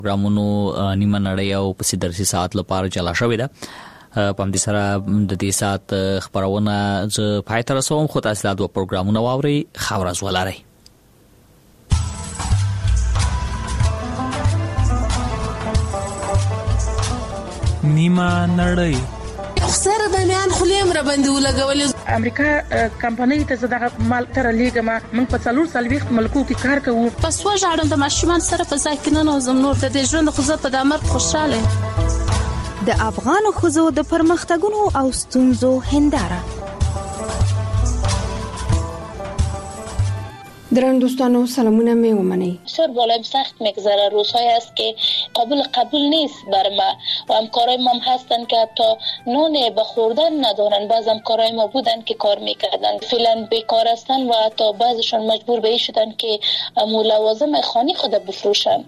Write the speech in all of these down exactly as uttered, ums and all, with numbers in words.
پروګرامونو نیمه نړۍ او په درسي ساعت لپاره چلا شوې ده. په دې سره د دې ساعت خبرونه ز پای تر رسوم خو تاسو د پروګرامونو واوري خبره زولاري. نیمه نړۍ سره د میان خلیم را باندې ولګولې. امریکا کمپنۍ ته زداغه مال تر لیګما موږ په څلور سلويخت ملکو کې کار کوو. پس وژاړم د ماشومان سره په ځای کې نه نوزم نور د دې ژوند خو زه په دامر خوشاله. د افغان خزو د پرمختګونو او ستونزو هنداره. درن دوستانو سلامونه می ومنی. بسیار بالایم سخت میگذره. روزهای است که قابل قبول نیست بر ما و همکارای ما هم هستن که حتی نون به خوردن ندارن. بعض همکارای ما بودن که کار میکردن فعلا بیکار هستن و حتی بعضشون مجبور به این شدن که لوازم خانه خود بفروشن.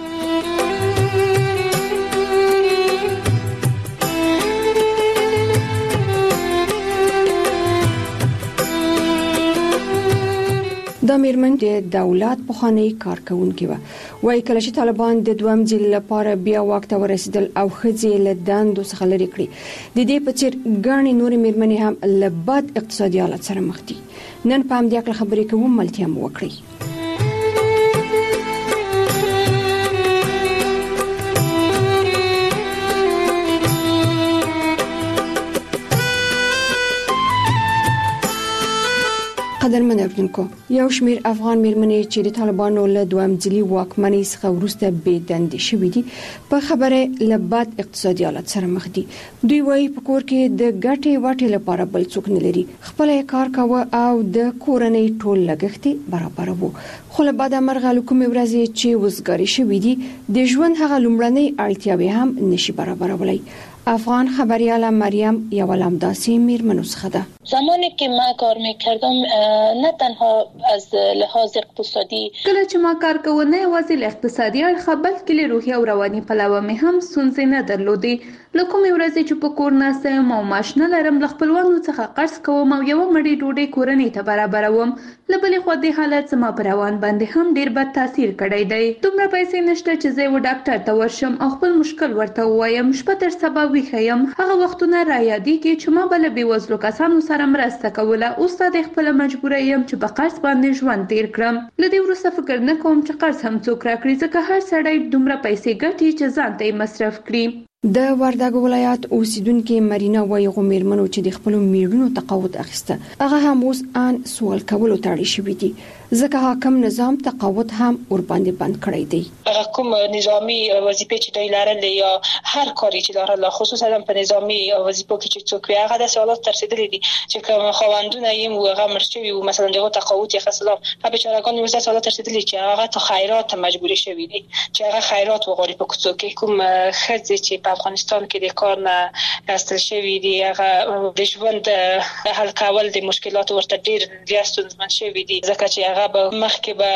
د میرمن د دولت په خاني کارکونکو وای کله چې طالبان د دوام ځل لپاره بیا وخت ورسېدل او خځې له دندو څخه لري کړی. د دې په څیر ګڼې نور میرمنې هم له بد اقتصادي حالت سره مخ دي. نن په همدې اړه خبرې کوم ملتیا مو وکړي. قدرمن اوریدونکو، یو شمیر افغان میرمنې چې د طالبانو له دوام ځلي واکمنۍ څخه وروسته بې دندې شوې دي په خبره له بد اقتصادي حالت سره مخ دي. دوی وايي په کور کې د ګټې واټې لپاره بل څوک نه لري، خپل کار کوي او د کورنۍ ټول لګښت برابروي. خو له بعد مرغه کومې ورځې چې وزګاری شوې دي د ژوند هغه لومړنۍ اړتیاوې هم نشي برابرولای. افغان خبریاله مریم یو لامداسي میرمن څخه ده. زمانی که ما کار میکردم نه تنها از لحاظ اقتصادی کله چې ما کار کوم نه یوازې له اقتصادي اړخ بلکې له روحي او رواني پلوه مې هم ستونزې نه درلودې. لکه مې ورځې چې په کور ناستم او معاش نه لرم له خپلوانو څخه قرض کوم او یو مړی ډوډۍ کورنۍ ته برابروم. له بلې خوا د حالت زما پر روان باندې هم ډیر بد تاثیر کړی دی. دومره پیسې نشته چې زه و ډاکټر ته ورشم او خپل مشکل ورته وایم. شپه تر سبا ویښیم. هغه وختونه را یادېږي چې ما بل بېوزلو کسانو سره مرسته کوله. اوس د خپل مجبوره یم چې په قرض باندې ژوند تیر کړم. له دې وروسته فکر نه کوم چې قرض هم څوک راکړي ځکه هر سړی دومره پیسې ګټي چې ځان ته مصرف کړي. د وردګ ولایت اوسیدونکو مرینا وایي غومیرمنو چې د خپل میړونو تقاعد اخیسته هغه هم اوس ان سوال کولو تاړي شوی دي ځکه حاکم نظام تقاعد هم ور باندې بند کړی دی. هغه کوم نظامی وظیفه چې دوی لرل یا هر کاری چې لرل خصوصا په نظامی وظیفو کې چې څوک وي هغه د سوالات ترسیدلې دي چې کوم خواندونه یې موږ مرشوي او مثلا دغه تقاعد یې خاصه په بیچارهګان یې وسه سوالات ترسیدلې چې هغه ته خیرات مجبوري شوی دي چې هغه خیرات وغوړي په کوڅو کې کوم خځې چې په افغانستان کې د کار نه استل شوی دي هغه د ژوند حل کول د مشکلات ورته ډیر زیات ستونزمن شوی دي ځکه چې هغه به مخکې به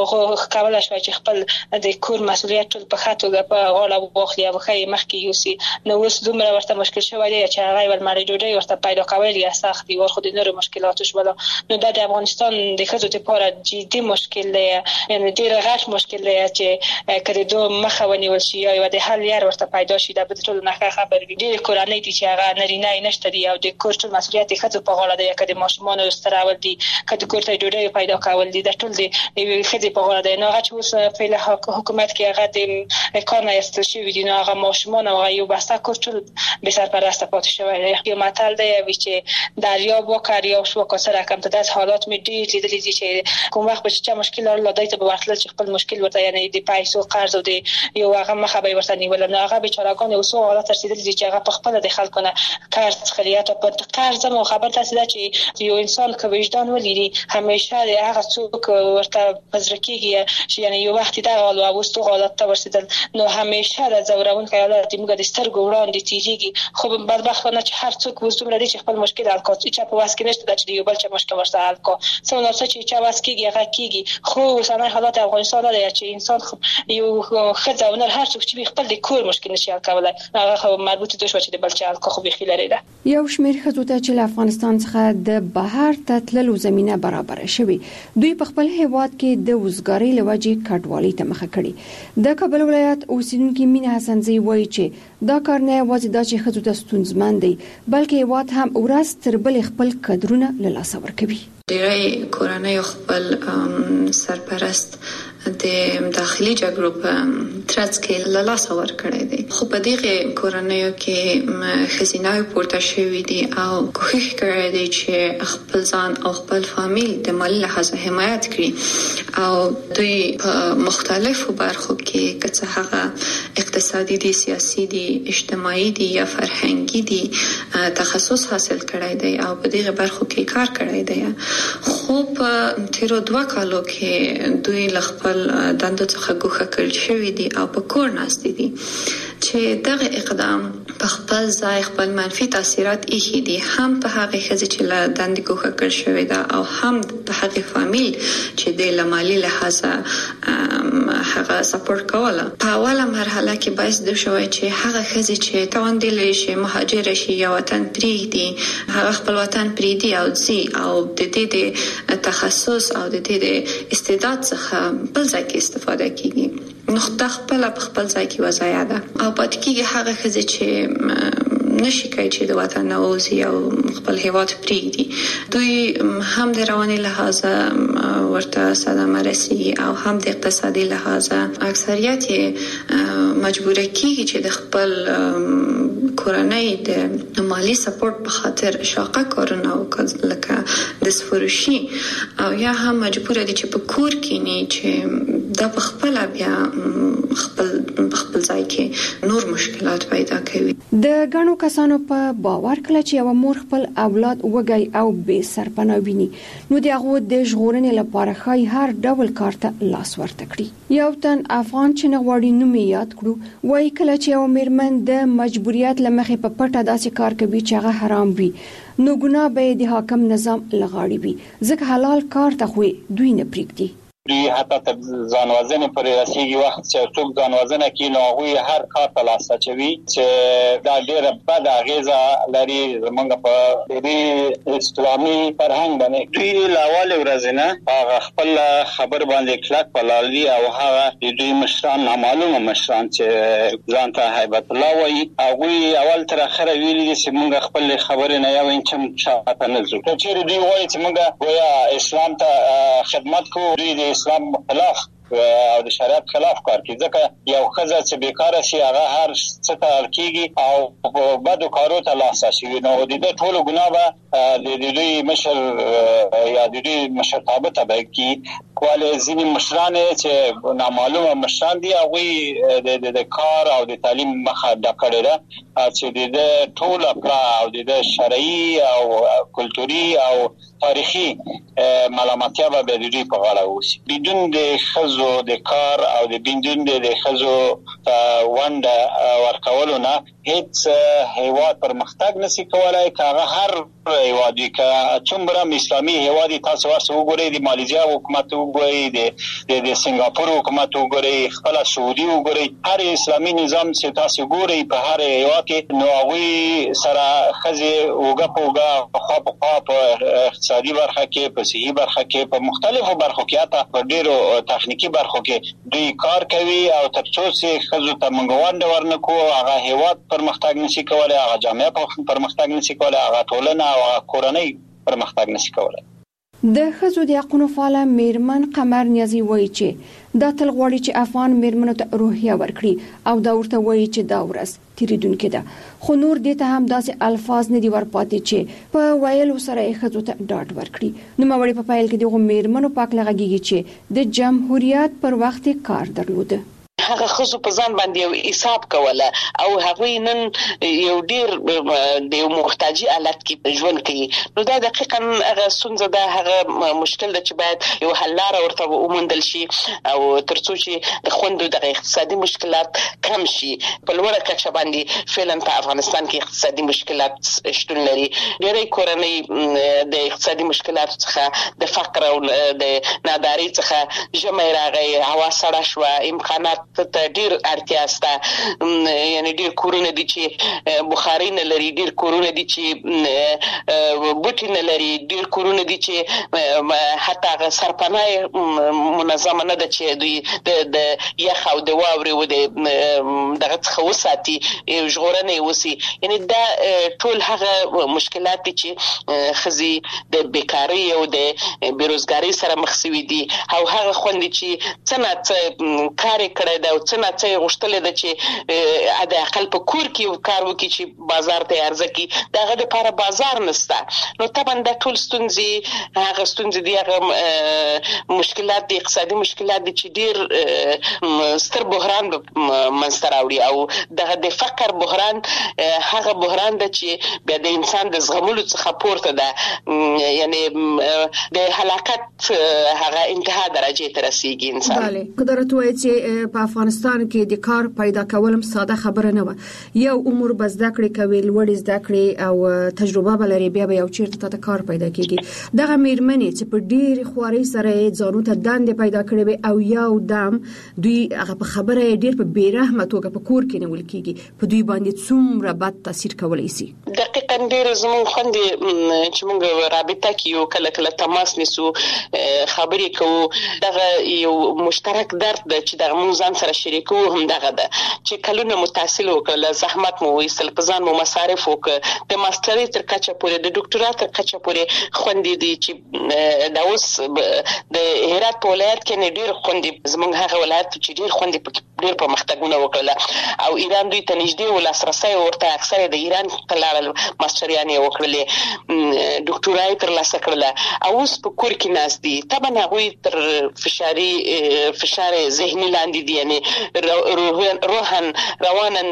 کولای شي چې خپل د کور مسؤلیت ټول په خاطر په غاړه واخلي او خې مخکې یوسي. نو اوس دومره ورته مشکل شوی دی چې هغه ول مړی ډوډۍ ورته پیدا کول یې سخت دی ور خو د نور مشکلاتش ولا. نو د افغانستان د خځو لپاره جدي مشکل دی، یعنی ډیر غټ مشکل دی چې کله دوه مخه ونیول شي یا د حل یار ورته پیدا شي د ټول نه خبر وي. ډیر کورنۍ دي چې هغه نارینه نشته دی او د کور ټول مسؤلیت خځو په غاړه دی، کله ماشومان استراول دي کله کور ته ډوډۍ پیدا کول دي د ټول دی خځې په غاړه دی. نو هغه چې اوس په حکومت کې هغه د کار نه استل شوی دي نو هغه ماشومان او یو بسته کور ټول به سرپرست پاتې شوی دی. یو متل دی چې دریا وکړي او شو کسره کم ته د حالات می ډیر لیدلې دي چې کوم وخت به چې مشکل لري ته به ورتل چې خپل مشکل ورته یعنی د پیسو قرض او د یو هغه مخه به ورته نیول. نو هغه بیچارهګان اوس حالات ترسیدلې دي چې هغه په خپل د خلکو نه قرض خلیات په قرض مو خبر تاسو چې یو انسان که وجدان ولري همیشه هغه څوک ورته پزرکیږي چې یعنی یو وخت دا حال او واستو حالات ته ورسېدل نو همیشه د زورون خیالات موږ د سترګو وړاندې تیږي. خو بدبختانه چې هر څوک وستو لري چې خپل مشکل حل کوي چې په واس کې نشته چې یو بل چې مشکل ورته حل کوي څنګه چې چې واس کېږي هغه کېږي. خو اوسنۍ حالات افغانستان دی چې انسان یو خځه هر څوک چې خپل د کور مشکل نشي حل کولای هغه خو مربوط دی چې د بل چې حل کوي خو به خلاره ده. یو شمیر خځو ته چې افغانستان څخه د بهر ته تللو زمينه برابر شوي دوی دوی په خپل هیواد کې د وزګاری لوجې کډوالۍ ته مخه کړي. د کابل ولایت اوسیدونکو مینه حسنزی وایي چې دا کار نه یوازې د ښځو د ستونزمن دی بلکې هیواد هم ورځ تر بلې خپل قدرونه له لاسه ورکوي. ډیری کورنۍ خپل سرپرست د داخلي جګړو په ترڅ کې له لاسه ورکړی دی. خو په دغه کورنۍ کې خزینه پورته شوې دي او کوښښ کړی دی چې خپل ځان او خپل فامیل د مالی لحاظ حمایت کړي او دوی په مختلفو برخو کې که څه هغه اقتصادي دي، سیاسي دي، اجتماعي دي یا فرهنګي دي تخصص حاصل کړی دی او په دغه برخو کې کار کړی دی. خو په تیرو دوه کالو کې دوی خپل دندو څخه ګوښه کړل شوی دي او په کور ناست دي چې دغه اقدام په خپل ځای خپل منفي تاثیرات ایښي دي هم په هغه ښځې چې له دندې ګوښه کړل شوې ده او هم په هغه فامیل چې د مالي لحاظه هغه سپورټ کوله. په اوله مرحله کې باعث د شوی چې هغه ښځې چې توان لري شي مهاجر شي یا وطن پرېږدي هغه خپل وطن پرېږدي او ځي او د دې د تخصص او د دې د استعداد څخه بل ځای کې استفاده کیږي. نو خپل په خپل ځای کې وضعیت ده او پاتې کېږي هغه ښځې چې نشي کوي چې د وطن نه وځي او خپل هیواد پرېږدي. دوی هم د رواني لحاظه ورته صدمه رسي او هم د اقتصادي لحاظه اکثریت مجبور کیږي چې د خپل کورنۍ د مالی سپورټ په خاطر شاقه کارونه وکړي لکه د سفروشي او یا هم مجبور دي چې په کور کې نه چې دا په خپل بیا خپل خپل ځای کې نور مشکلات پیدا کوي. د غنو کسانو په باور کله چې یو مور خپل اولاد وګي او به سرپناه ویني نو دغه د ژغورنې لپاره خای هر ډول کار ته لاس ورته کړی. یو تن افغان چې نغوړی نوم یاد کړو وای کله چې یو میرمن د مجبوریت لمخې په پټه داسې کار کوي چې هغه حرام وي نو ګناه به د حاکم نظام لغاړي وي ځکه حلال کار ته خو دوی نه پریږدي. دوی حتی تر ځانوژنې پورې رسېږي. وخت چې څوک ځانوژنه کوي نو هغوی هر کار ته لاس اچوي چې دا ډېره بده اغېزه لري زموږ په دې اسلامي فرهنګ باندې. دوی له اولې ورځې نه هغه خپل خبر باندې کلک ولاړ دي او هغه د دوی مشران نامعلومه مشران چې ځان ته هیبت الله وایي هغوی اول تر اخره ویلي دي چې موږ خپل خبرې نه یو انچ هم شاته نه ځو. که چېرې دوی وایي چې موږ ګویا اسلام ته خدمت کوو دوی د اسلام خلاف او د شریعت خلاف کار کوي ځکه یو ښځه چې بیکاره شي هغه هر څه ته اړ کېږي او په بدو کارو ته لاس اچوي نو د دې ټولو ګناه به د دوی مشر یا د دوی مشرتابه ته به کړي. ولې ځینې مشران چې نامعلومه مشران دي هغوی د کار او د تعلیم مخه ډک کړې ده چې د دې ټوله پړه او د دې شرعي او کلتوري او تاریخي ملامتیا به د دوی په غاړه اوسي. بدون د ښځو د کار او د بدون د ښځو ونډه ورکولو نه هیڅ هیواد پرمختګ نشي کولای. که هغه هر هیواد وي که څومره اسلامي هیواد تاسو ورسره وګورئ د مالیزیا حکومت وګورئ د د سنگاپور حکومت وګورئ خپل سعودي وګورئ هر اسلامي نظام چې تاسو ګورئ په هر هیواد کې نو هغوی سره ښځې اوږه په اوږه خوا په خوا په اقتصادي برخه کې په صحي برخه کې په مختلفو برخو کې حتی په ډېرو تخنیکي برخو کې دوی کار کوي او تر څو چې ښځو ته موږ ونډه ورنکړو هغه هیواد پرمختګ نشي کولای هغه جامعه پرمختګ نشي کولای هغه ټولنه او کورنۍ پرمختګ نشي کولای. د ښځو د حقونو فعاله میرمن قمر نیازي وایي چې دا تل غواړي چې افغان میرمنو ته روحیه ورکړي او دا ورته وایي چې دا ورځ تیریدونکې ده خو نور دې ته هم داسې الفاظ نه دي ورپاتې چې په ویلو سره یې ښځو ته ډاډ ورکړي. نوموړې په پیل کې دغو میرمنو په هکله غږېږي چې د جمهوریت پر وخت یې کار درلوده. هغه خزو په ځان باندې یو حساب کوله او هغه نن یو ډیر د یو محتاجي حالت کې ژوند کوي نو دا دقیقاً هغه ستونزه ده هغه مشکل ده چې باید یو حل لاره ورته وموندل شي او ترڅو چې د خوندو د اقتصادي مشکلات کم شي. په لوړه کچه باندې فعلا په افغانستان کې اقتصادي مشکلات شتون لري. ډېری کورنۍ د اقتصادي مشکلاتو څخه د فقر او د نادارۍ څخه ژمی راغی هوا سړه شوه امکانات پوسته ته ډیر اړتیا سته، یعنی ډیر کورونه دي چې بخاري نه لري، ډیر کورونه دي چې بوټي نه لري، ډیر کورونه دي چې حتی سرپناه منظمه نه ده چې دوی د یخ او د واورې و د دغه څخه وساتي، ژغورنه یې وسي. یعنی دا ټول هغه مشکلات دي چې ښځې د بیکارۍ او د بیروزګارۍ سره مخ شوي دي، او هغه خوندې چې څه نه څه کار یې کړی ده او څه نه څه یې غوښتلی ده چې د اقل په کور کې کار وکړي چې بازار ته یې عرضه کړي، د هغه دپاره بازار نشته. نو طبعا دا ټول ستونزې هغه ستونزې دي، هغه مشکلات دي، اقتصادي مشکلات دي چې ډېر ستر بحران به منځته راوړي. او دغه د فقر بحران هغه بحران ده چې بیا د انسان د زغملو څخه پورته ده، یعنی د هلاکت هغه انتها درجې ته رسیږي انسان. بله، قدرت وایي چې په افغانستان کې د کار پیدا کولم ساده خبره نه وه. یو عمر به زده کړې کوي، لوړې زده کړې او تجربه به لري، بیا به یو چیرته ته کار پیدا کېږي. دغه مېرمنې چې په ډېرې خوارۍ سره یې ځانو ته دندې پیدا کړې وي او یو دم دوی هغه په خبره ډېر په بېرحمه توګه په کور کې نیول کېږي، په دوی باندې څومره بد تاثیر کولی شي؟ دقیقاً ډېر زموږ خوندې چې موږ رابطه کې یو کله کله تماس نیسو، خبرې کوو، دغه یو مشترک درد ده چې دغه موږ ځان سره شریکو هم دغه ده چې کلونه مو تحصیل وکړل، زحمت مو وایستل، په ځان مو مصارف وکړ، د ماسترۍ تر کچه پورې، د ډاکټرا تر کچه پورې خوندې دي چې دا اوس د هرات په ولایت کې نه ډېر خوندې، زموږ هغه ولایت چې ډېر خوندې پکې ډېر پرمختګونه وکړل او ایران دوی ته نږدې و، لاسرسی ورته اکثره د ایران ته لاړل، ماستریانې یې وکړلې، ډاکټورا یې ترلاسه کړله او اوس په کور کې ناست دي. طبعا هغوی تر فشاري فشار ذهني لاندې دي، یعنی روحن روانن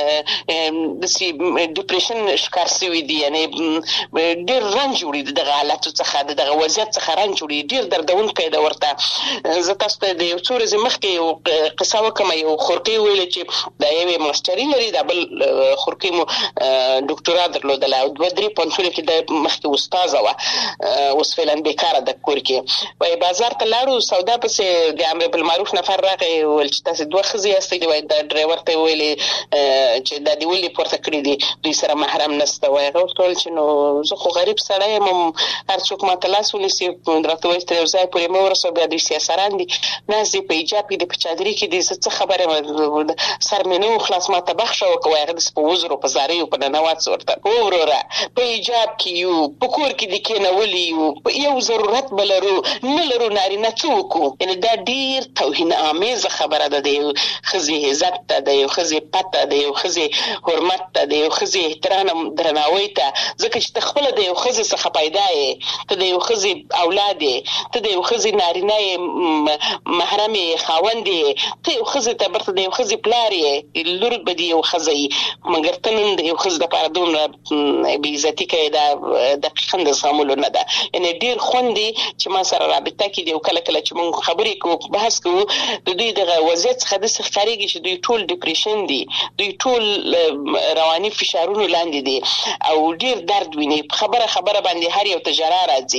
داسې ډیپریشن ښکار شوي دي، یعنی ډېر رنج وړي دغه حالاتو څخه، د دغه وضعیت څخه رنج وړي، ډېر دردونکی ده ورته. زه تاسو ته د یو څو ورځې مخکې یو قصه وکړم، یو خورکۍ ویلې چې د یوې ماسټري لري، د بل خورکۍ مو ډاکټورا درلودله او دوه درې پوهنتونو کې د مخکې استاذه وه، اوس فعلا بیکاره ده کور کې. وایي بازار ته لاړو، سودا پسې د امر بالمعروف نفر راغی، ویل چې تاسې دوه ښځې یاستئ، وایي د ډرایور ته یې ویلې چې دا دې ولې پورته کړي دي، دوی سره محرم نشته. وایي هغه ورته ویل چې نو زه خو غریب سړی یم، هر څوک ماته لاس ونیسي، راته وایي تر یو ځای پورې مه ورسوه، بیا دوی سیاسران دي، ناست دي په حجاب کې دي، په چادري کې دي، زه څه خبره یم، سر مې نه و خلاص، ماته بخښه وکړه. وایي هغه داسې په وزرو په زاریو په ننوات ورته، هو وروره په حجاب کې یو، په کور کې دې کېنولي یو، یو ضرورت به لرو نه لرو، نارینه څه وکړو؟ یعنې دا ډېر توهین آمیزه خبره ده، د یو ښځې عزت ته، د یو ښځې پته، د یو ښځې حرمت ته، د یو ښځې احترام درناوی ته، ځکه چې ته خپله د یو ښځې څخه پیدا یې، ته د یو ښځې اولاد یې، ته د یو ښځې نارینه یې، محرم یې، خاوند یې، ته یو ښځې ته برته د یو ښځې پلار یې، لور به د یو ښځه یي، مګر ته نن د یو ښځې دپاره دومره بې عزتي کوې، دا دقیقاً د زغملو نه ده. یعنې ډېر خوند دی چې ما سره رابطه کې دي او کله کله چې موږ خبرې کوو، بحث کوو، د دوی دغه وضعیت څخه داسې ښکارېږي چې دوی ټول ډیپریشن دي، دوی ټول رواني فشارونو لاندې دي او ډېر درد ویني، په خبره خبره باندې هر یو ته ژړا راځي،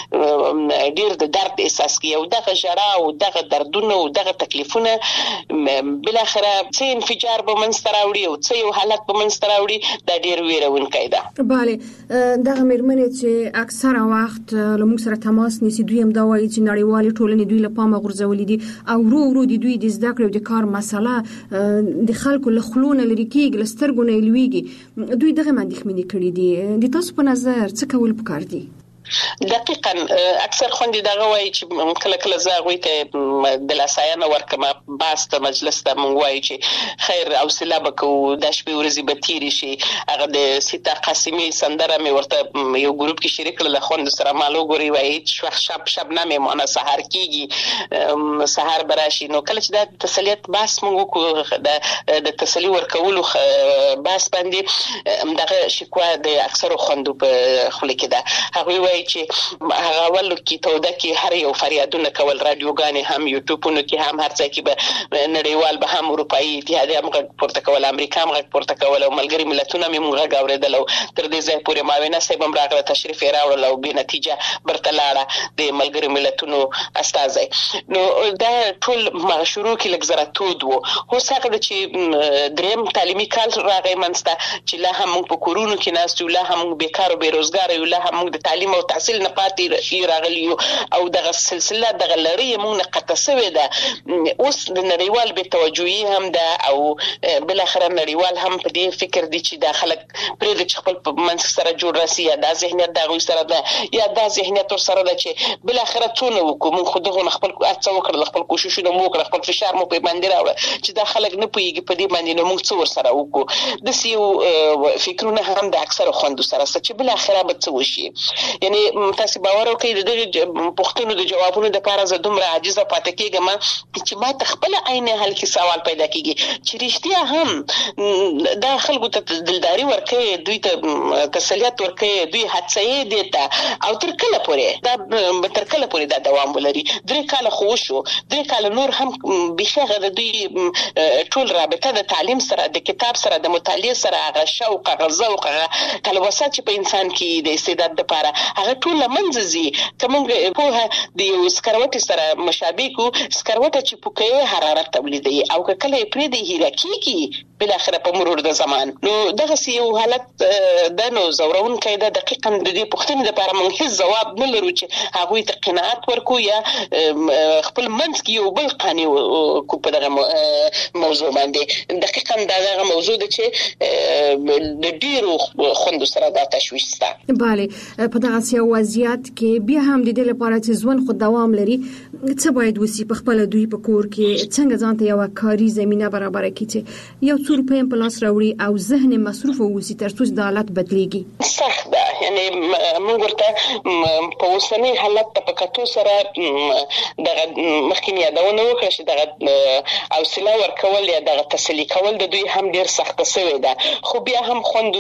ډېر د درد احساس کوي او دغه ژړا او دغه دردونه او دغه تکلیفونه بالاخره څه انفجار به منځته راوړي او څه یو حالت به منځته راوړي، دا ډېر ویرونکی ده. بله، دغه مېرمنې چې اکثره وخت له موږ سره تماس نیسي، دوی هم دا وایي چې نړیوالې ټولنې دوی له پامه غورځولي دي او ورو ورو د دوی د زده کړې او د کار مسله د خلکو له خولو نه لرې کېږي، له سترګو نه یې لوېږي. دوی دغه اندېښمنې کړي دي. د تاسو په نظر څه کول پکار دي؟ دقیقاً اکثر خوندې دغه وایي چې کله کله زه هغوی ته دلاساینه ورکړم، بحث ته مجلس ته موږ وایو چې خیر حوصله به کوو، دا شپې ورځې به تېرې شي. هغه د سیتا قاسمي سندره مې ورته یو ګروپ کې شریک کړله، خوندو سره مال وګورئ، وایي چې شب شبنم یې مانه سهار کېږي، سهار به راشي. نو کله چې دا تسلیت بحث موږ وکړو، د تسلي ورکولو بحث باندې دغه شکوه د اکثرو خوندو په خوله کې ده. هغوی وایي وایي چې هغه ول کې توده کې هر یو فریادونه کول، رادیوګانې هم یوټیوبونو کې هم هر ځای کې به نړیوال به هم اروپایي اتحادیه هم غږ پورته کول، امریکا هم غږ پورته کول او ملګري ملتونه هم غږ اورېدل. او تر دې ځای پورې معاونه صاحب هم راغله، تشریف یې راوړل او بې نتیجه برته لاړه د ملګري ملتونو استازی. نو دا ټول شروع کې لږ زره تود و. اوس هغه چې دریم تعلیمي کال راغی منځته چې لا هم موږ په کورونو کې ناست یو، لا هم موږ بیکار او بېروزګاره یو، لا هم موږ د تعلیم او تحصیل نه پاتې راغلي یو او دغه سلسله دغه لړۍ موږ نه قطع شوې ده. اوس د نړیوال بې توجهي هم ده او بالاخره نړیوال هم په دې فکر دي چې دا خلک پرېږدي چې خپل په منځ سره جوړ راسي، یا دا ذهنیت د هغوی سره ده یا دا ذهنیت ورسره ده چې بالاخره څونه وکړو. موږ خو دغو نه خپل هڅه وکړل، خپل کوششونه مو وکړل، خپل فشار مو پرې باندې راوړه چې دا خلک نه پوهېږي په دې باندې، نو موږ څه ورسره وکړو. داسې یو فکرونه هم د اکثرو خویندو سره شته چې بالاخره به څه وشي. یعنې تاسې باور وکړئ د دغې پوښتنو د جوابونو دپاره زه دومره عاجزه پاتې کېږم چې ما ته خپله عین حال کې سوال پیدا کېږي چې رښتیا هم دا خلکو ته دلداري ورکوي، دوی ته تسلیت ورکوي، دوی هڅوي دې ته، او تر کله پورې دا تر کله پورې دا دوام ولري؟ درې کاله خو وشو، درې کاله نور هم بیخي هغه د دوی ټول رابطه د تعلیم سره، د کتاب سره، د مطالعې سره، هغه شوق، هغه ذوق، هغه تلوسه چې په انسان کې د استعداد دپاره هغه ټول له منځه ځي. که موږ پوهه د یو سکروټې سره مشابه کړو، سکروټه چې پوکوي حرارت تولیدوي او که کله یې پرېږدي هیره کېږي بالاخره په مرور د زمان. نو دغسې یو حالت ده. نو ځورونکی ده. دقیقا د دې پوښتنې دپاره موږ هېڅ ځواب نه لرو چې هغوی ته قناعت ورکړو یا خپل منځ کې یو بل قانع کړو په دغه موضوع باندې. دقیقا دا دغه موضوع ده چې د ډېرو خویندو سره دا تشویش شته. بله، په دغسې یو وضعیت کې بیا هم د دې لپاره چې ژوند خو دوام لري، څه باید وسي؟ په خپله دوی په کور کې څنګه ځان ته یوه کاري زمینه برابره کړي چې یو څو روپۍ هم په لاس راوړي او ذهن مصروف واوسي تر څو د حالت بدلېږي؟ سخت ده. یعنې موږ ورته په اوسني حالت ته په کتو سره دغه مخکې مې یادونه وکړه چې دغه حوصله ورکول یا دغه تسلي کول د دوی هم ډېر سخته شوې ده. خو بیا هم خویندو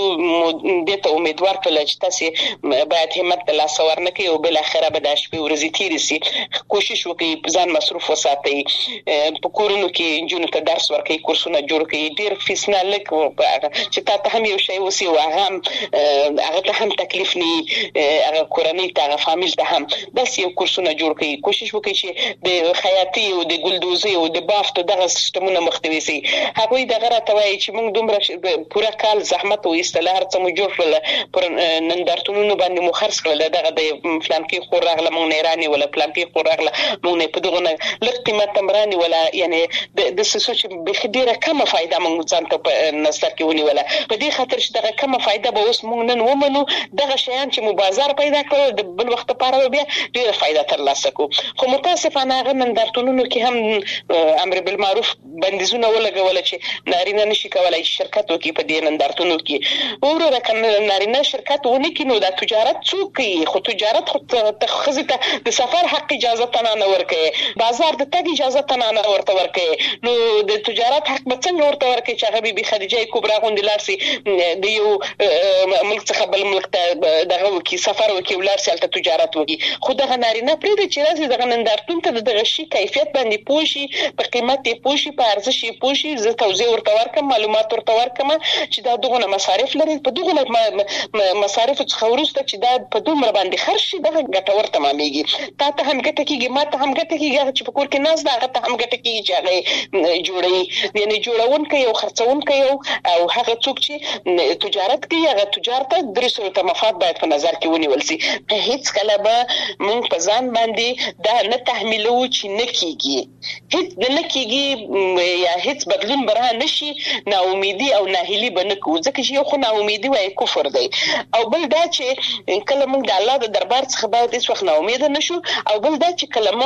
دې ته امیدوار کړله چې تاسې باید همت د لاسه ورنکړئ او بالاخره به دا شپې ورځې تېرې سي. کوشش وکړئ ځان مصروف وساتئ، په کورونو کې نجونو ته درس ورکړئ، کورسونه جوړ کړئ، ډېر فیس نه لږ چې تا ته هم یو شی وسي او هغه هم هغه ته هم تکلیف نه هغه کورنۍ ته هغه فامیل ته هم داسې یو کورسونه جوړ کړئ. کوشش وکړئ چې د خیاطۍ او د ګلدوزۍ او د بافت او دغه سیسټمونه مخته ویسي. هغوی دغه راته وایي چې موږ دومره پوره کال زحمت وایستله، هر څه مو جوړ کړل، پر نندارتونونو باندې مو خرڅ کړل، دغه د فلانکې خور راغله موږ نه یې رانیوله، فلانکې خور راغله موږ نه یې په دغو نه لږ قیمت هم رانیوله. یعنې داسې څه چې بیخي ډېره کمه فایده موږ ځان ته په نظر کې ونیوله. په دې خاطر چې دغه کمه فایده به اوس موږ نن ومنو، دغه شیان چې مو بازار پیدا کړل د بل وخت لپاره به بیا ډېره فایده ترلاسه کړو. خو متاسفانه هغه نندارتونونو کې هم امر بالمعروف بندیزونه ولګوله چې نارینه نشي کولی شرکت وکړي په دې نندارتونو کې. وروره که نارینه شرکت ونه کړي نو دا تجارت څوک کوي؟ خو تجارت خو ښځې ته د سفر حق اجازه ته نه ورکوي، بازار د تګ اجازه ته نه ورته ورکوي. نو د تجارت حق به څنګه ورته ورکوي چې هغه بي بي خدیجه کبرا غوندې لاړ سي د یو ملک څخه بل ملک ته دغه وکړي، سفر وکړي، ولاړ سي هلته تجارت وکړي. خو دغه نارینه پرېږدي چې راسي دغه نندارتون ته د دغه شي کیفیت باندې پوه شي، په قیمت یې پوه شي، په ارزش یې پوه شي، زه توضیح ورته ورکړم، معلومات ورته ورکړم چې دا دغونه مصارف لري، په دغونه مصارفو څخه وروسته چې دا په دومره باندې خرج شي دغه ګټور تمامېږي. تا ته هم ګټه کېږي، ما ته هم ګټه کېږي، هغه چې په کور کې ناست ده هغه ته هم ګټه کېږي چې هغه جوړوي. یعنې جوړونکی او خرڅونکی او هغه څوک چې تجارت کوي هغه تجار ته درې صورته مفاد باید په نظر کې ونیول سي. هیڅ کله به موږ په ځان باندې دا نه تحمیلوو چې نه کېږي، هیڅ نه کېږي یا هیڅ بدلون به را نه شي، ناامیدي او ناهیلي به نه کوو، ځکه چې یو خو ناامیدي وایي کفر دی، او بل دا چې کله موږ د الله د دربار څخه باید هیڅ وخت ناامیده نه شو، او بل دا چې کله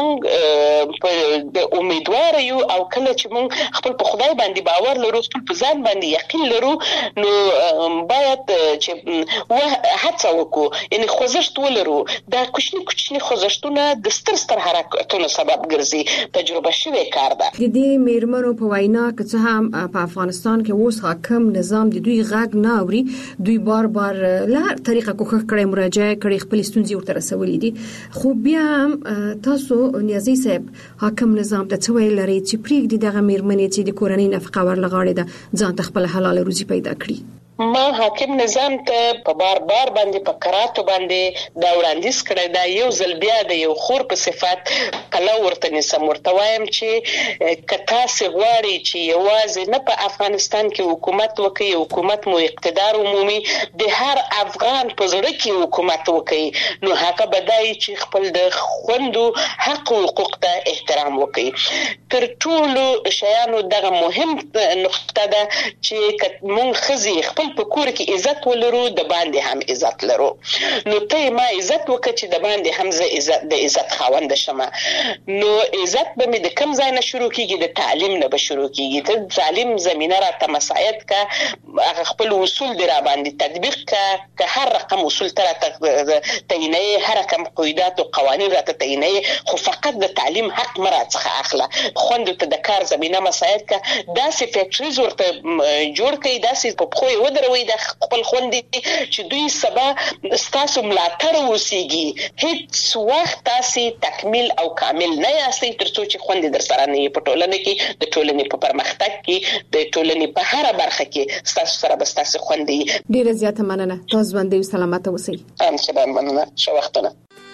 موږ د امیدواره یو او کله چې موږ خپل په خدای باندې باور لرو، خپل په ځان باندې یقین لرو، نو باید چې هڅه وکړو یعنی خوځښت ولرو دا کوچني کوچني خوځښتونه د ستر ستر حرکتونو سبب ګرځي تجربه شوی کار ده د دې میرمنو په وینا که څه هم په افغانستان کې اوس حاکم نظام د دوی غږ نه اوري دوی بار بار له طریقه کوښښ کړي مراجعه کړي خپل ستونزې ورته رسولې دي خو بیا هم تاسو نیازي صاحب حاکم نظام د څه ویل لري چې پریږدي دغه میرمنې چې د کورنۍ نفقه ورلغاړي ده ځان ته خپل حلال روزي پیدا کړي ما حاکم نظام ته په بار بار باندې په کراتو باندې دا وړاندیز کړی دا یو ځل بیا د یو خور په صفت کله ورته نسم ورته وایم چې کتا سي غواړي چې یوازې نه په افغانستان کې حکومت وکړي حکومت مو اقتدار عمومي د هر افغان په زړه کې حکومت وکړي نو هغه بدای چې خپل د خوندو حق او حقوق ته احترام وکړي تر ټولو شیانو دغه مهم نقطه ده چې مونږ خزي خپل په کور کې عزت ولرو د باندې هم عزت لرو نو ته ما عزت وکړه چې د باندې هم زه عزت د عزت خاوند شمه نو عزت به مې د کم ځای نه شروع کیږي د تعلیم نه به شروع کیږي ته تعلیم زمينه را ته مساعد کا هغه خپل اصول دی را باندې تطبیق کا که هر رقم اصول تر تعینه هر رقم قواعد او قوانین را ته تعینه خو فقط د تعلیم حق مراد څخه اخله خوند ته د کار زمينه مساعد کا داسې فیکټریز ورته جوړ کړي داسې په خو ودروي د خپل خوندې چې دوی سبا ستاسو ملاتړ وسیږي هیڅ وخت تاسو تکمیل او کامل نه یاستئ ترڅو چې خوندې در سره نه په ټولنه کې د ټولنې په پرمختګ کې د ټولنې په هر برخه کې ستاسو سره به ستاسو خوندې ډیره زیاته مننه تاسو باندې سلامات اوسئ ام څه مننه شو وختونه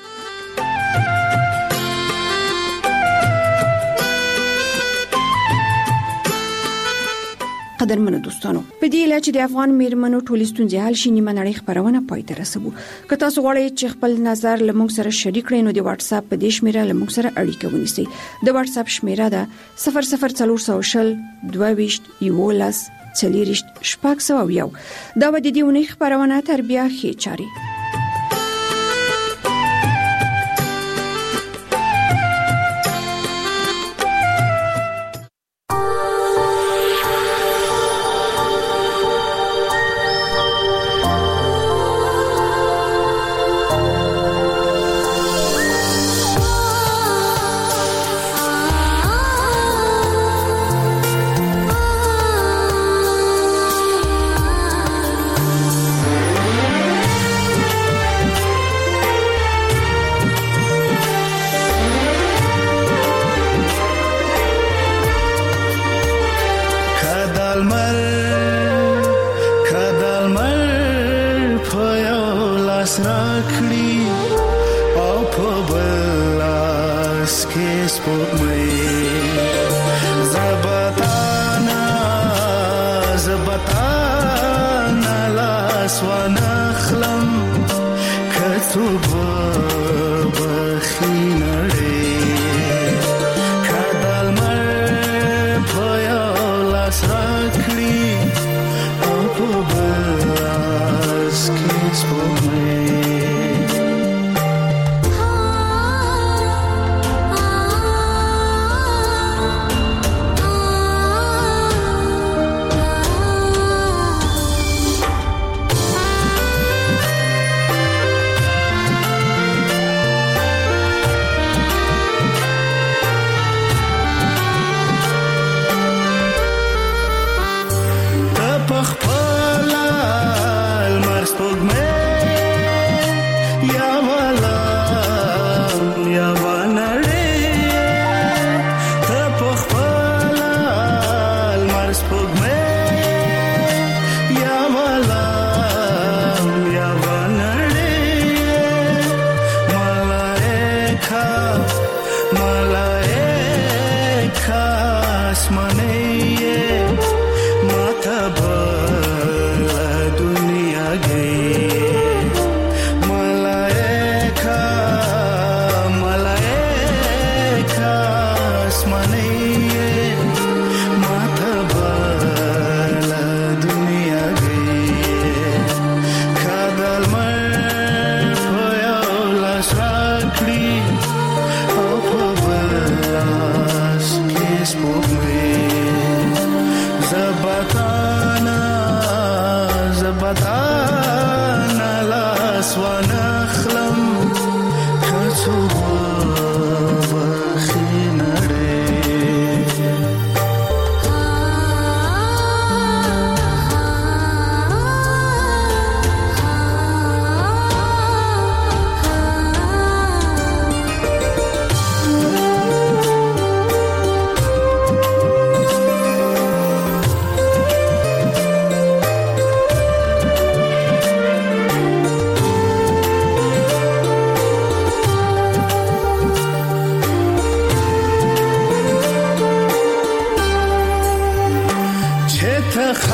قدرمنو دوستانو په دې لاره چې د افغان میرمنو ټولې ستونزې حل شي نیمه نړۍ خبرونه پای ته رسوو که تاسو غواړئ چې خپل نظر لمونږ سره شریک کړئ نو د واتس اپ په دې شمیره لمونږ سره اړیکه ونیسئ د واتس اپ شمیره ده صفر صفر څلور شل دوه ویشت یولس څلوریشت شپږ سوه یو دا و د دې ونې خبرونه تر بیا ښې چاري پخپل المر سپوږمۍ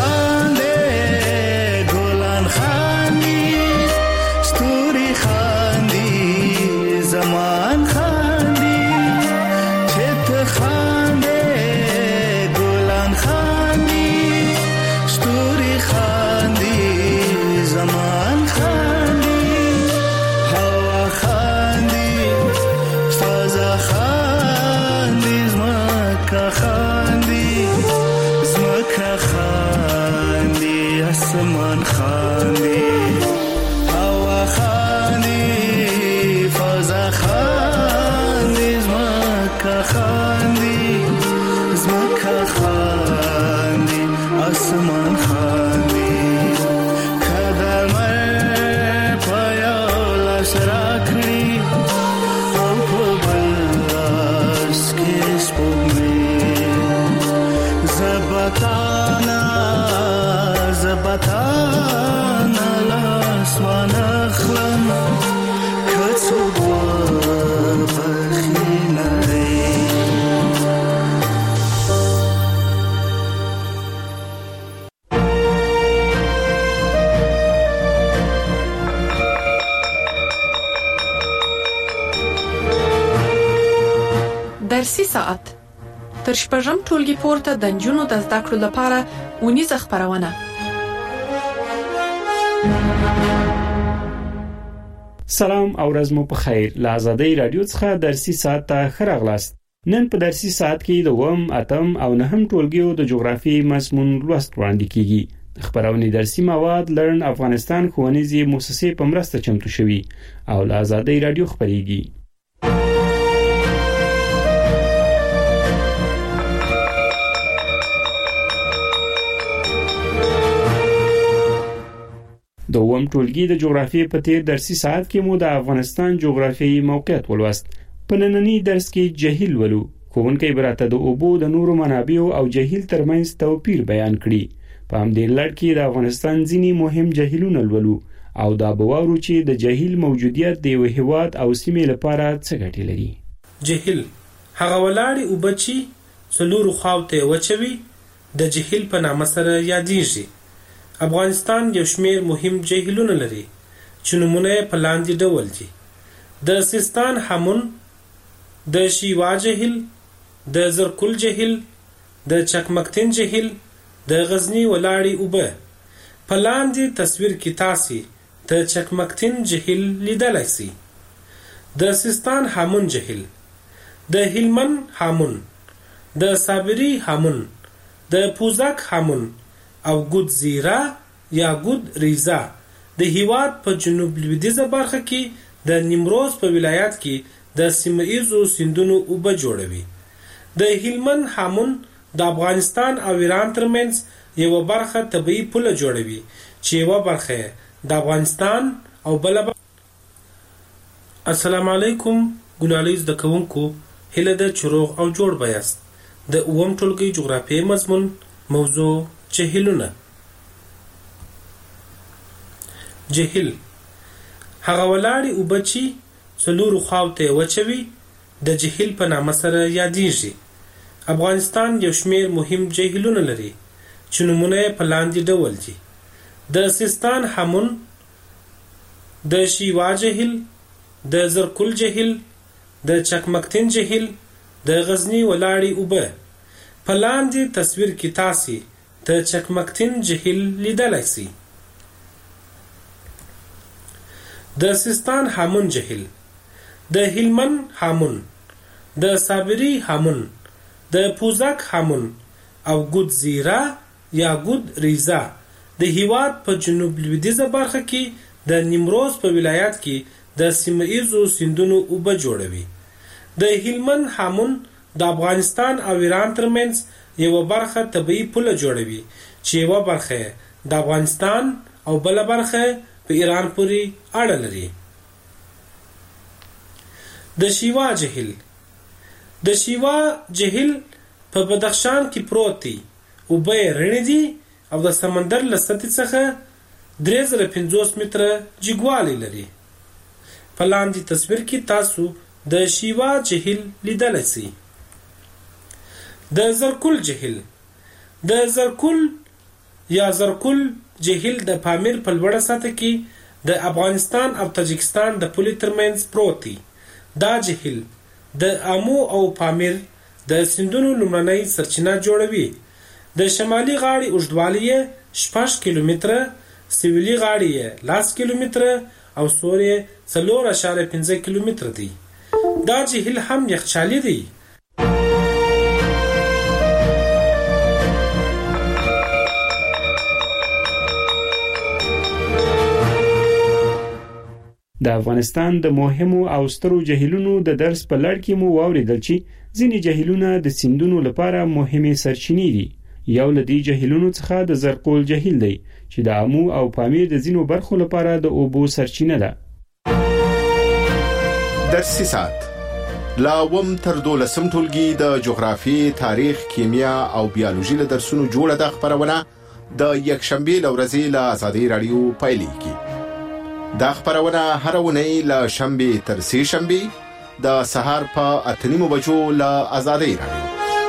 خانده گلان خاندی ستوری خاندی زمان خاندی چت خانده گلان خاندی ستوری خاندی زمان خاندی هوا خاندی فضا خاندی زمکا خاندی زمکا خاندی آسمان خاندی هوا خاندی فضا خاندی زمکا خاندی زمکا خاندی آسمان خاندی کدامر پایو لاس راکړي او په بل لاس کې سپوږمۍ زبتانا زبتانا لاس وانخلم که څوک وبخي نړۍ. درسي ساعت تر شپږم ټولګي پورته د نجونو د زده کړو لپاره ونیزه خپرونه. سلام او ورځ مو په خیر. له آزادۍ رادیو څخه درسي ساعت ته ښه راغلاست. نن په درسي ساعت کې د اووم، اتم او نهم ټولګیو د جغرافیې مضمون لوست وړاندې کیږي. خبرونه درسي مواد لرن افغانستان ښوونیزې مؤسسې په مرسته چمتو شوي او له آزادۍ رادیو خبريږي. د اووم ټولګي د جغرافیې په تیر درسي ساعت کې مو د افغانستان جغرافیایي موقعیت ولوست. په نننی درس کې جهیل ولو. ښوونکی براته د اوبو د نورو منابعو او جهیل ترمنځ توپیر بیان کړي. په همدې لړ کې د افغانستان ځینې مهم جهیلونه ولو او دا به واورو چې د جهیل موجودیت د یو هېواد او سیمې لپاره څه ګټې لري. جهیل هغه ولاړې اوبه چې څلورو خواو ته وچوي د جهیل په نامه سره یادېږي. افغانستان یو شمېر مهم جهیلونه لري چې نومونه یې په لاندې ډول دي: د سیستان هامون، د شیوا جهیل، د زرکل جهیل، د چکمکتین جهیل، د غزنی ولاړې اوبه. په لاندې تصویر کې تاسو د چکمکتین جهیل لیدلای شئ. د سیستان هامون جهیل، د هلمند هامون، د صابری هامون، د پوزک هامون او ګود زیرا یا ګود ریزا د هیواد په جنوب لویدیځه برخه کې د نیمروز په ولایت کې د سیمه‌ایزو سیندونو اوبه جوړوي. د هلمند هامون د افغانستان او ایران ترمنځ یو برخه طبيعي پوله جوړوي چې یو برخه د افغانستان او بل. السلام علیکم ګنالیز د کوونکو هله د چروغ او جوړ بیاست. د اووم ټولګي جغرافیې مضمون موضوع جهیلونه. جهیل هغه ولاړې اوبه چې څلورو خواو ته وچوي د جهیل په نامه سره یادېږي. افغانستان یو شمېر مهم جهیلونه لري چې نومونه یې په لاندې ډول دي: د سیستان هامون، د شیوا جهیل، د زرکل جهیل، د چکمکتین جهیل، د غزنی ولاړې اوبه. په لاندې تصویر کې تاسو د چکمکتین جهیل لیدلای شئ. د سیستان هامون جهیل، د هلمند هامون، د صابری هامون، د پوزک هامون او ګود زیرا یا ګود ریزا د هیواد په جنوب لویدیځه برخه کې د نیمروز په ولایت کې د سیمه‌ایزو سیندونو اوبه جوړوي. د هلمند هامون د افغانستان او ایران ترمنځ یو برخه طبيعي پوله جوړوي چې یو برخه د افغانستان او بل برخه په ایران پورې اړه لري. د شیوا جهیل، د شیوا جهیل په بدخشان کې پروت دی. اوبه یې رڼې دي او د سمندر له سطحې څخه درې زره پنځوس متره جګوالی لري. په لاندې تصویر کې تاسو د شیوا جهیل لیدلای شئ. د زرکل جهیل، د زرکل یا زرکول جهیل د پامیر په لوړه سطح کې د افغانستان او تاجکستان د پولې ترمنځ پروت دی. دا جهیل د آمو او پامیر د سیندونو لومړنۍ سرچینه جوړوي. د شمالي غاړې اوږدوالی یې شپږ کیلومتره، سویلي غاړې یې لس کیلومتره او سور یې څلور اعشاریه پنځه کیلومتره دی. دا جهیل هم یخچالي دی. د افغانستان د مهمو او سترو جهیلونو د درس په لړ کې مو واوریدل چې ځینې جهیلونه د سیندونو لپاره مهمه سرچینې دي. یو له دې جهیلونو څخه د زرکول جهیل دی چې د آمو او پامیر د ځینو برخو لپاره د اوبو سرچینه ده. درسي ساعت لا وم تر دولسم ټولګي د جغرافي، تاریخ، کیمیا او بیولوژي له درسونو جوړه د خبرونه د یکشنبه لورځي له آزادۍ رادیو پایلیږي. دا خبرونه هر ونی له شنبه تر سه شنبه د سهار په اته نیمو بجو له آزادۍ رادیو.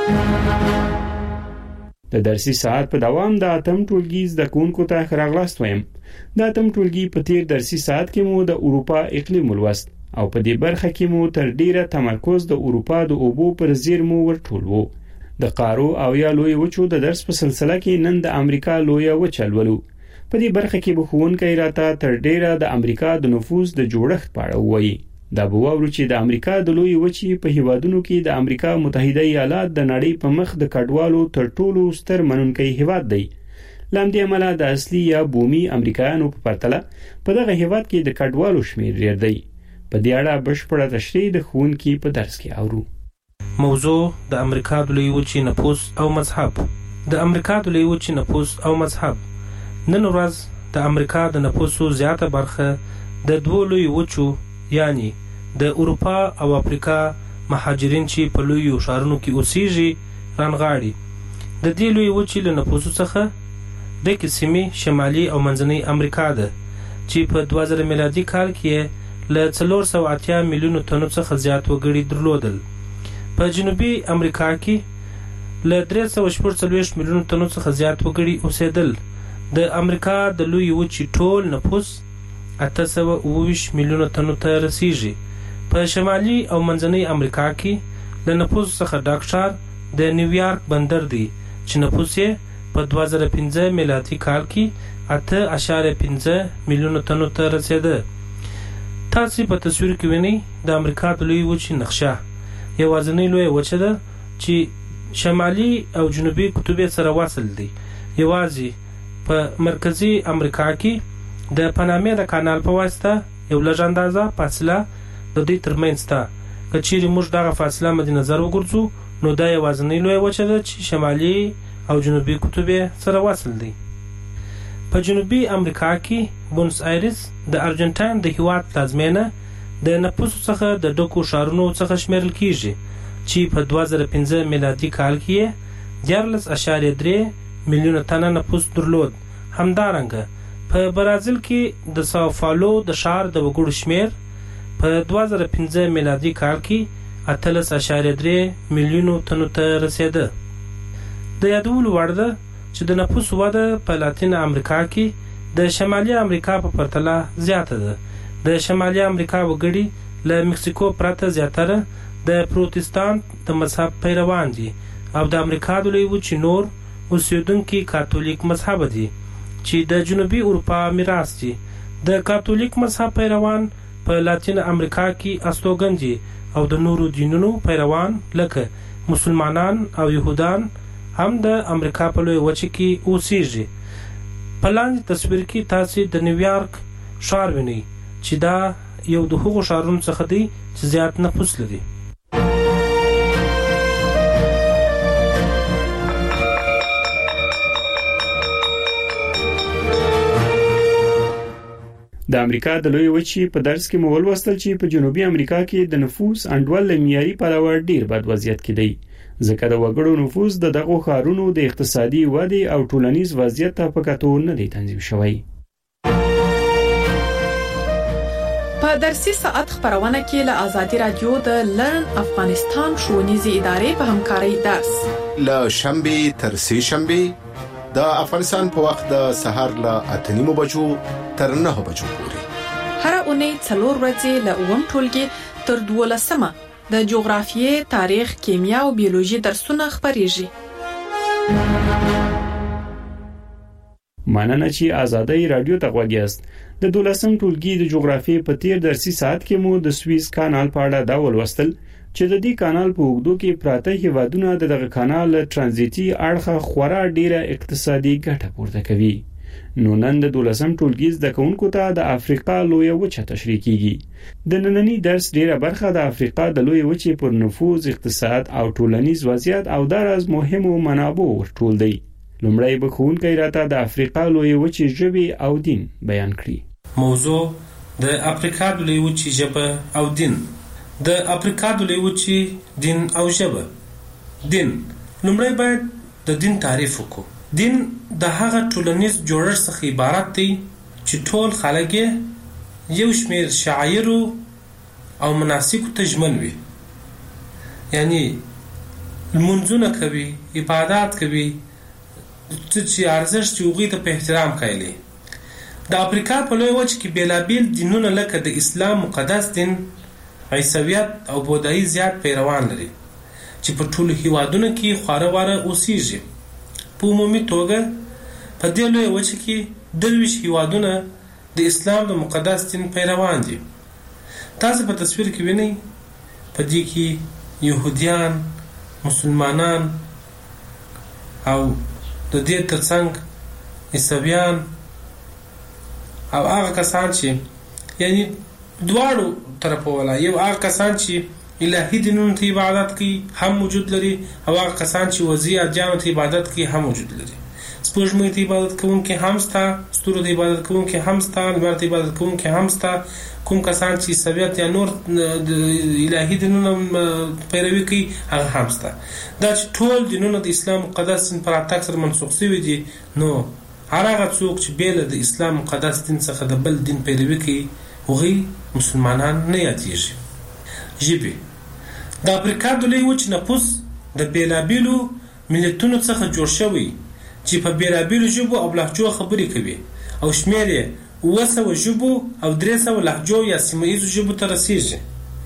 د درسي ساعت په دوام د اتم ټولګي زده کوونکو ته راغلاست وایم. د اتم ټولګي په تیر درسي ساعت کې مو د اروپا اقلیم ولوست او په دې برخه کې مو تر ډیره تمرکز د اروپا د اوبو پر زیرمو ورټول وو. د قارو او یا لوی وچو د درس په سلسله کې نن د امریکا لوی وچه لولو. په دې برخه کې به ښوونکی راته تر ډیره د امریکا د نفوذ د جوړښت په اړه وایي. دا به واورو چې د امریکا د لوی وچې په هیوادونو کې د امریکا متحده ایالات د نړۍ په مخ د کډوالو تر ټولو ستر منونکی هیواد دی. لاندې عمله د اصلي یا بومي امریکایانو په پرتله په دغه هیواد کې د کډوالو شمیر ډیر دی. په دې اړه بشپړه تشریح د ښوونکي په درس کې اورو. موضوع د امریکا د لوی وچې نفوذ او مذهب. د امریکا د لوی وچې نفوذ او مذهب. نن ورځ د امریکا د نفوسو زیاته برخه د دوه لوی وچو یعنی د اروپا او افریقا مهاجرین چې په لوی ښارونو کې اوسېږي رانغاړي. د دې لوی وچې له نفوسو څخه د کسمې شمالي او منځنۍ امریکا ده چې په دوه زره میلادي کال کې له څلور سوه اتیا میلیونو تنو څخه زیات وګړي درلودل. په جنوبي امریکا کې له درې سوه شپږ څلوېښت میلیونو تنو څخه زیات وګړي اوسېدل. د امریکا د لوی وچې ټول نفوس اته سوه اوه ویشت میلیونه تنو ته رسیږي. په شمالي او منځنۍ امریکا کې له نفوس څخه ډک ښار د نیویارک بندر دی چې نفوس یې په دوه زره پنځه میلادي کال کې اته اعشاریه پنځه میلیونه تنو ته رسېده. تاسو په تصویر کې وینئ د امریکا د لوی وچې نقشه. یوازینۍ لویه وچه ده چې شمالي او جنوبي قطب سره وصل دي. یوازې په مرکزي امریکا کې د پنامې د کانال په واسطه یو لږ اندازه فاصله د دې ترمنځ ده. که چیرې موږ دغه فاصله مد نظر وګرځو نو دا یوازینۍ لویه وچه ده چې شمالي او جنوبي قطب سره وصل دي. په جنوبي امریکا کې بونس آیرس د ارجنټاین د هیواد پلازمینه د نفوسو څخه د ډکو ښارونو څخه شمیرل کیږي چې په دوه زره پنځه میلادي کال کې دیارلس اعشاریه درې میلیونه تنه نفوس درلود. همدارنګه په برازیل کې د ساو پاولو د ښار د وګړو شمیر په دوه زره پنځه میلادي کال کې اتلس اعشاریه درې میلیونو تنو ته رسېده. د یادولو وړ ده چې د نفوس وده په لاتین امریکا کې د شمالي امریکا په پرتله زیاته ده. د شمالي امریکا وګړي له مکسیکو پرته زیاتره د پروتستانت د مذهب پیروان دي او د امریکا د لوی وچې نور اوسیدونکي کاتولیک مذهب دي چې د جنوبي اروپا میراث دي. د کاتولیک مذهب پیروان په لاتین امریکا کې استوګن دي او د نورو دینونو پیروان لکه مسلمانان او يهودان هم د امریکا په لوی وچه کې اوسېږي. په لاندې تصویر کې تاسو د نیویارک ښار وینئ چې دا یو د هغو ښارونو څخه دی چې زیات نفوس لري. د امریکا د لوی وچې په درس کې مو ولوستل چې په جنوبي امریکا کې د نفوس انډول له معیاري پلوه ډیر بد وضعیت کې دی ځکه د وګړو نفوس د دغو ښارونو د اقتصادي ودې او ټولنیز وضعیت ته په کتو نه دی تنظیم شوی. په درسي ساعت خبرونه کې له آزادي رادیو د لرن افغانستان ښوونیزې ادارې په همکارۍ درس له شنبه تر سه شنبه د افغانستان په وخت د سهار له اته نیمو بجو تر نه بجو پورې. هر اونۍ څلور ورځې له اووم ټولګي تر دولسمه د جغرافیې، تاریخ، کیمیا او بیولوژي درسونه خپریږي. مننه چې آزادۍ رادیو ته غوږ یاست. د دولسم ټولګي د جغرافیې په تیر درسي ساعت کې مو د سویس کانال په اړه دا ولوستل چې د دې کانال په اوږدو کې پراته هیوادونه د دغه کانال ترانزیتي اړخه خورا ډیره اقتصادي ګټه پورته کوي. نو نن د دولسم ټولګي زده کوونکو ته د افریقا لویه وچه تشریح کیږي. د نننی درس ډیره برخه د افریقا د لویه وچې پر نفوذ، اقتصاد او ټولنیز وضعیت او دراز مهمو منابعو ورټول دی. لومړی به ښوونکی راته د افریقا لویه وچې ژبې او دین بیان کړي. موضوع د افریقا د لویه وچې ژبه او دین. د افریقا د لویه وچې دین او ژبه. دین، لومړی باید د دین تعریف وکړو. دین د هغه ټولنیز جوړښت څخه عبارت دی چې ټول خلک یو شمیر شعایرو او مناسکو ته ژمن وي، یعنی لمونځونه کوي، عبادت کوي، چې ارزښت چې هغوی ته په احترام قایل. د افریقا په لویه وچه کې بېلابېل دینونه لکه د اسلام مقدس دین، عیسویت او بودایي زیات پیروان لري چې په ټولو هیوادونو کې خواره واره اوسیږي. په عمومي توګه په دې لویه وچه کې درویشت هیوادونه د اسلام د مقدس دین پیروان دي. تاسو په تصویر کې وینئ په دې کې یهودیان، مسلمانان او د دې ترڅنګ عیسویان او هغه کسان چې یعنی دواړو طرفو ولا یو هغه کسان چې الهي دینونو ته عبادت کوي هم موجود لري، او هغه کسان چې وضعي ادیانو ته عبادت کوي هم موجود لري. سپوږمۍ ته عبادت کوونکي هم شته، ستورو ته عبادت کوونکي هم شته، لمر ته عبادت کوونکي هم شته. کوم کسان چې عیسویت یا نور د الهي دینونو پیروي کوي هغه هم شته. دا چې ټول دینونه د اسلام مقدس دین پر اتاک سره منسوخ شوي دي، نو هر هغه څوک چې بیل د اسلام مقدس دین څخه د بل دین پیروي کوي هغوی مسلمانان نه یادېږي. ژبې، د افریقا د لویې وچې نفوس د بېلابېلو ملتونو څخه جوړ شوی چې په بېلابېلو ژبو او لهجو خبرې کوي، او شمېر یې اوه سوه ژبو او درې سوه لهجو یا سیمه ییزو ژبو ته رسېږي.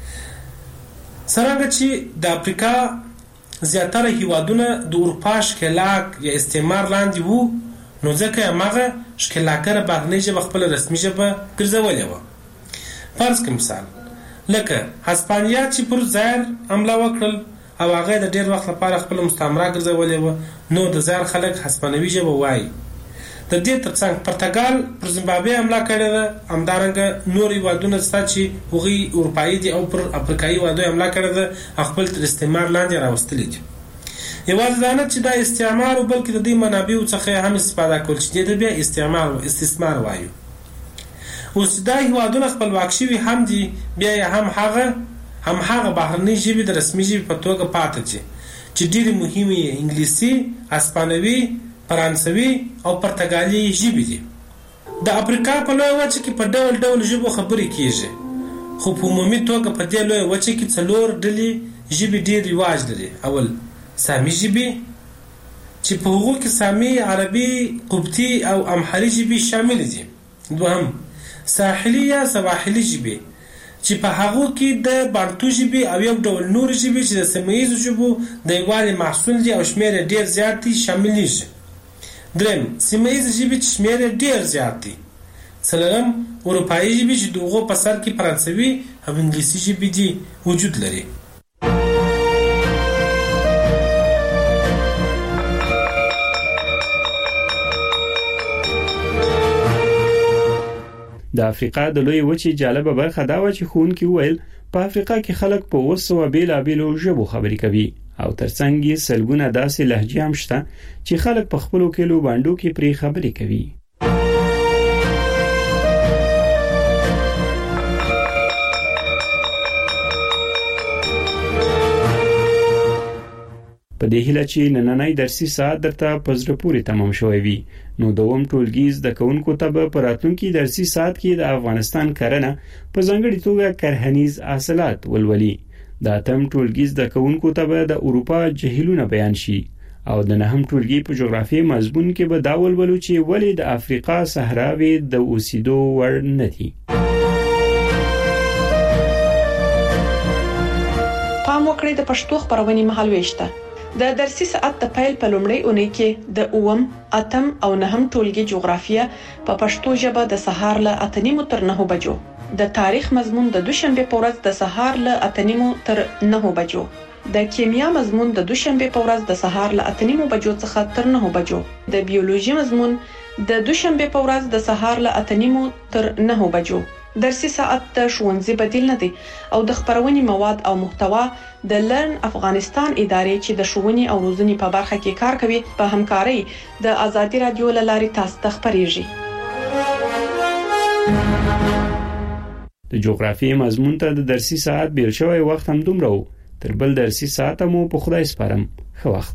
څرنګه چې د افریقا زیاتره هیوادونه د اروپا ښکېلاک یا استعمار لاندې وو، نو ځکه یې هماغه ښکېلاکره بهرنۍ ژبه خپله رسمي ژبه ګرځولې وه. فرض کړه مثال لکه هسپانیا چې پر زایر حمله وکړل او هغه د ډېر وخت لپاره خپله مستعمره ګرځولې وه، نو د زایر خلک هسپانوي ژبه وایي. د دې ترڅنګ پرتګال پر زیمبابوې حمله کړې ده، همدارنګه نور هېوادونه شته چې هغوی اروپایي دي او پر افریقایي هېوادو یې حمله کړې ده او خپل تر استعمار لاندې راوستلي دي. یوازې دا نه چې دا استعمار و، بلکې د دې منابعو څخه هم استفاده کول چې دې ته بیا استعمار و استثمار وایو. اوس دا هېوادونه خپلواک شوي هم دي، بیا یې هم هغه هم هغه بهرنۍ ژبې د رسمي ژبې په توګه پاتې دي چې ډېرې مهمې یې انګلیسي، هسپانوي، فرانسوي او پرتګالي ژبې دي. د افریقا په لویه وچه کې په ډول ډول ژبو خبرې کیږي، خو په عمومي توګه په دې لویه وچه کې څلور ډلې ژبې ډېر رواج لري. اول سامي ژبې چې په هغو کې سامي، عربي، قبطي او امحري ژبې شامل دي. دوهم ساحلي یا سواحلي ژبې چې په هغو کې د بانتو ژبې او یو ډول نور ژبې چې د سیمه ییزو ژبو د یووالي محصول دي او شمېر یې ډېر زیات دي شاملېږي. دریم سیمه ییزې ژبې چې شمېر یې ډېر زیات دي. څلورم اروپایي ژبې چې د هغو په سر کې فرانسوي او انګلیسي ژبې دي وجود لري. د افریقا د لویې وچې جالبه برخه دا و چې ښوونکي وویل په افریقا کې خلک په اوه سوه بېلابېلو ژبو خبرې کوي، او ترڅنګ یې سلګونه داسې لهجې هم شته چې خلک په خپلو کلیو بانډو کې پرې خبرې کوي. په دې هیله چې نننۍ درسي ساعت درته په زړه پورې تمام شوی وي، نو دوم ټولګي زده کوونکو ته به په راتلونکي درسي ساعت کې د افغانستان کرنه په ځانګړې توګه کرهنیز حاصلات ولولي. د اتم ټولګي زده کوونکو ته به د اروپا جهیلونه بیان شي، او د نهم ټولګي په جغرافیې مضمون کې به دا ولولو چې ولې د افریقا صحراوي د اوسېدو وړ نه دي. پام وکړئ د پښتو خبرونې مهال وېشته. د درسي ساعت د پیل په لومړۍ اونۍ کې د اوم، اتم او نهم ټولګي جغرافیه په پښتو ژبه د سهار له اته نیمو تر نهو بجو، د تاریخ مضمون د دوشنبه په ورځ د سهار له اته نیمو تر نهو بجو، د کیمیا مضمون د دوشنبه په ورځ د سهار له اته نیمو بجو څخه تر نهو بجو، د بیولوژي مضمون د دوشنبه په ورځ د سهار له اته نیمو تر نهو بجو. درسي ساعت د ښوونځي بدیل نه دی او د خبرونې مواد او محتوا د لرن افغانستان ادارې چې د ښوونې او روزنې په برخه کې کار کوي په همکارۍ د آزادي رادیو له لارې تاسو ته خبرېږي. د جغرافیې مضمون ته د درسي ساعت بیل شوی وخت هم دومره و. تر بل درسي ساعت مو په خدای سپارم. ښه وخت.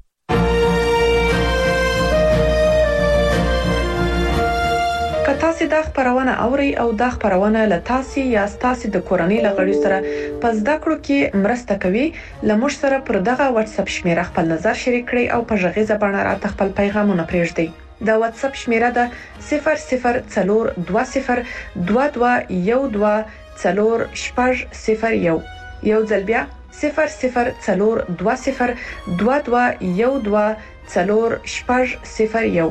که تاسو دا خبرونه اوري او دا خبرونه له تاسو یا تاسو د کورنۍ لغړي سره په زده کړو کې مرسته کوي، لمر سره پر دغه واتس اپ شمیره خپل نظر شریک کړئ او په ژغیزه باندې راته خپل پیغامونه پرېږدئ. د واتس اپ شمیره ده صفر صفر څلور دوه صفر دوه دوه یو دوه څلور شپږ صفر یو. یو ځل بیا صفر صفر څلور دوه صفر دوه دوه یو دوه څلور شپږ صفر یو.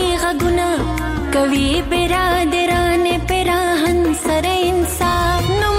कवि बिरादरान पेराहन सर इंसाफ